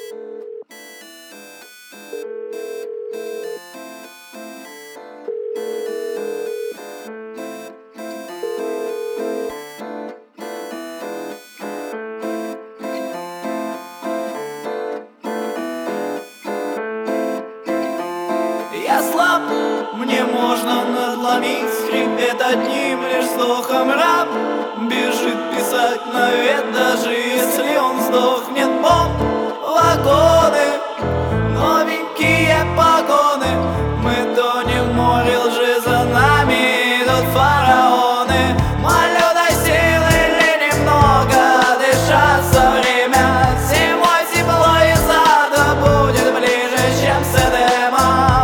Я слаб, мне можно надломить хребет одним лишь вздохом. Раб бежит писать навет, даже если он сдохнет. Бомб, вагоны, новенькие погоны. Мы тонем в море лжи, за нами идут фараоны. Молю, дай силы или немного дышаться время. Зимой тепло из ада будет ближе, чем с Эдема.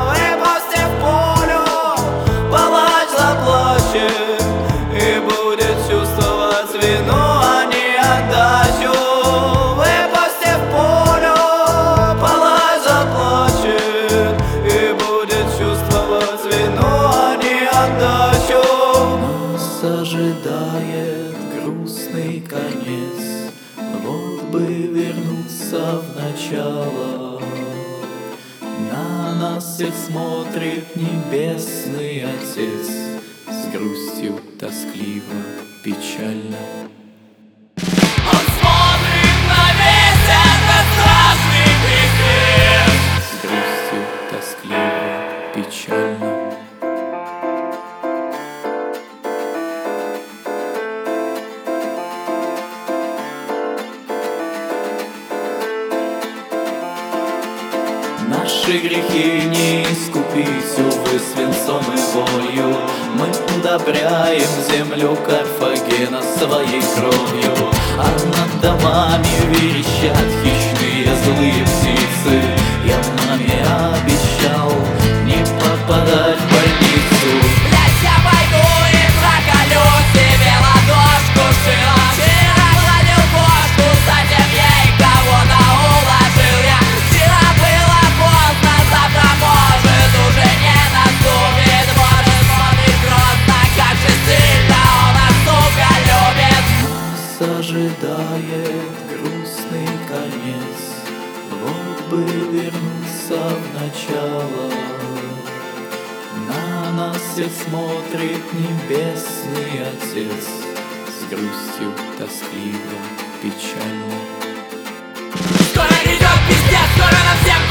И будет чувствовать вину, а не отдачу. Выпустив пулю, палач заплачет. И будет чувствовать вину, а не отдачу. Нас ожидает грустный конец. Вот бы вернуться в начало. На нас всех смотрит Небесный Отец с грустью, тоскливо, печально. Он смотрит на весь этот страшный грех с грустью, тоскливо, печально. Наши грехи не искупить, увы, свинцом и болью. Мы удобряем землю Карфагена своей кровью. А над домами верещат хищные злые птицы. Я маме обещал не попадать в больницу. Блять, я пойду и проколю себе ладошку шила. Вчера гладил кошку, затем ей кого-то уложил я. Вчера было поздно, завтра может уже не наступит. Может смотрит грозно, как же сильно он нас, сука, любит. Нас ожидает грустный конец. Вот бы вернуться в начало. На нас всех смотрит Небесный Отец с грустью, тоскливо, печально. Скоро идет пиздец, скоро нам всем